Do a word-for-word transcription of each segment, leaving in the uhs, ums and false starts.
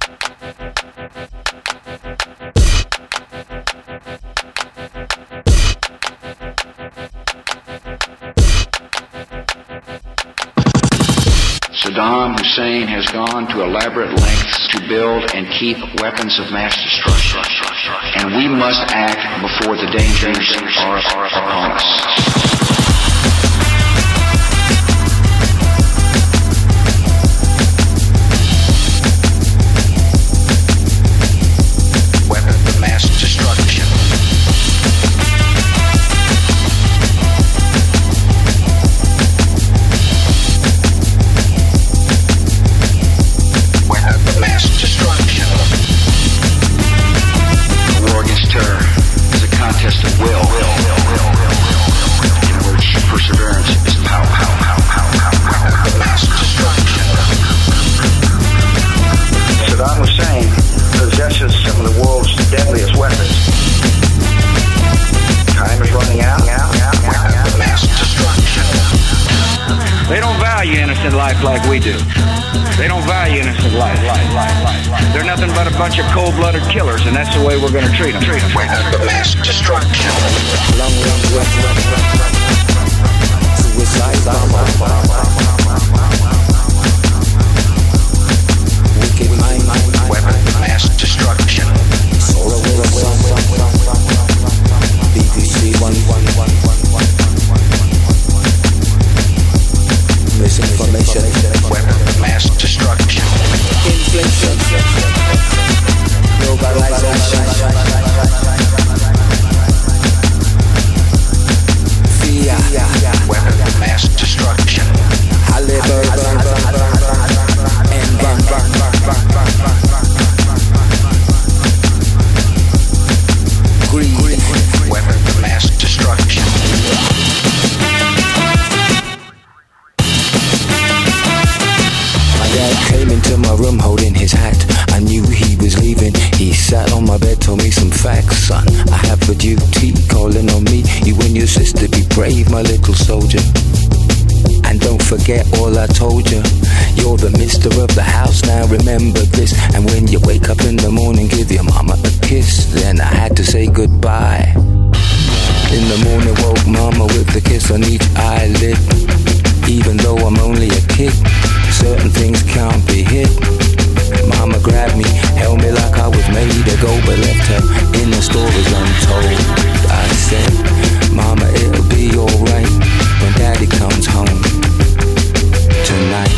Saddam Hussein has gone to elaborate lengths to build and keep weapons of mass destruction, and we must act before the dangers are upon us. Like we do. They don't value innocent life. life, life, life, life. They're nothing but a bunch of cold-blooded killers, and that's the way we're going to treat them. Treat them. Weapons of mass destruction. Long range weapons. Suicide bomber. Wicked mind. Weapons of mass destruction. Sorrow will B B C one one one one one. Misinformation, weapons of mass destruction, inflation, globalization, fear, weapons of mass destruction, Halliburton, and gun, greed, weapons of mass destruction. Came into my room holding his hat. I knew he was leaving. He sat on my bed, told me some facts. Son, I have a duty calling on me. You and your sister, be brave, my little soldier. And don't forget all I told you. You're the mister of the house, now remember this. And when you wake up in the morning, give your mama a kiss. Then I had to say goodbye. In the morning, woke mama with a kiss on each eyelid. Even though I'm only a kid, certain things can't be hid. Mama grabbed me, held me like I was made to go, but left her in the stories untold. I said, Mama, it'll be alright when Daddy comes home tonight.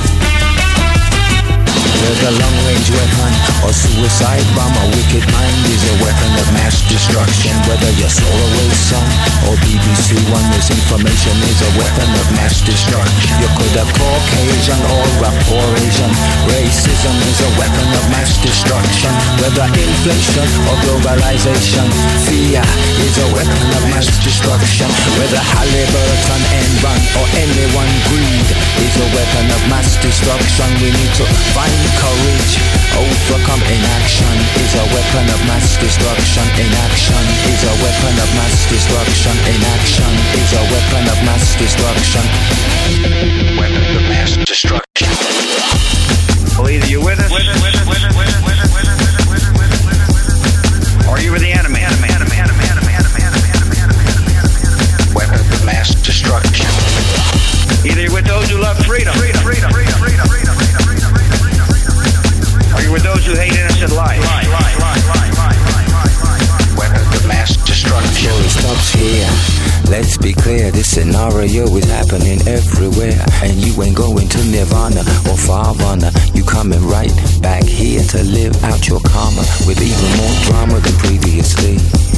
There's a long-range weapon or suicide bomb. A wicked mind is a weapon of mass destruction. Whether you're Solar Sun or B B C One, misinformation is a weapon of mass destruction. You could have Caucasian or a poor Asian. Racism is a weapon of mass destruction. Whether inflation or globalization, fear is a weapon of mass destruction. Whether Halliburton, Enron or anyone, greed is a weapon of mass destruction. We need to find courage, overcome inaction is a weapon of mass destruction. Inaction is a weapon of mass destruction. Inaction is a weapon of mass destruction. Weapons of mass destruction. Well, either you're with us, with us, with us, with us, with us, with us, with us, with us, with us, with us, or you're with the enemy. Enemy, enemy, enemy, enemy, enemy, enemy, enemy, enemy, enemy. Weapons of mass destruction. Either you're with those who love freedom, freedom, freedom, freedom, freedom, freedom, freedom, freedom, freedom, freedom, freedom, or you're with those who hate innocent life. Lie, lie, lie, lie, lie, lie, lie. Weapons of mass destruction. So it stops here. Let's be clear, this scenario is happening everywhere. And you ain't going to Nirvana or Farvana. You coming right back here to live out your karma with even more drama than previously.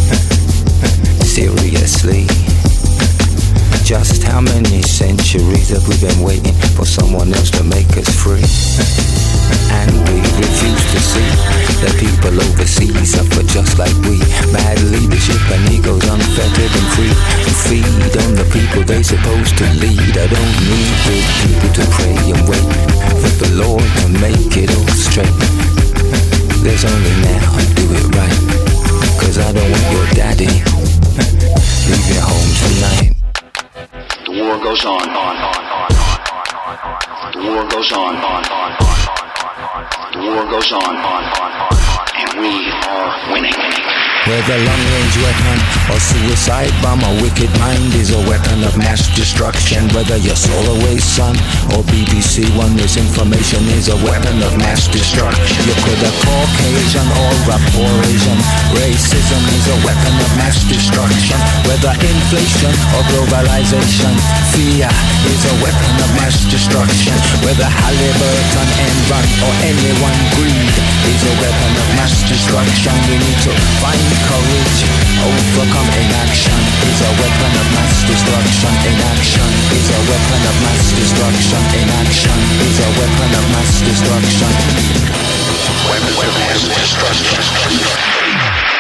Seriously. Just how many centuries have we been waiting for someone else to make us free? And we refuse to see that people overseas suffer just like we. Bad leadership and egos unfettered and free to feed on the people they supposed to lead. I don't need good people to pray and wait for the Lord to make it all straight. There's only now, do it right, cause I don't want your daddy leave your home tonight. The war goes on, on, on, on, on. The war goes on, on, on, on. The war goes goes on, on, on, on, on, and we are winning. Whether long-range weapon or suicide bomb, a wicked mind is a weapon of mass destruction. Whether you're Solar Sun or B B C One, misinformation is a weapon of mass destruction. You could have Caucasian or a poor Asian. Racism is a weapon of mass destruction. Whether inflation or globalization, fear is a weapon of mass destruction. Whether Halliburton, Enron or anyone, greed is a weapon of mass destruction. We need to find courage, overcome inaction is a weapon of mass destruction. Inaction is a weapon of mass destruction. Inaction is a weapon of mass destruction. Weapons of mass destruction.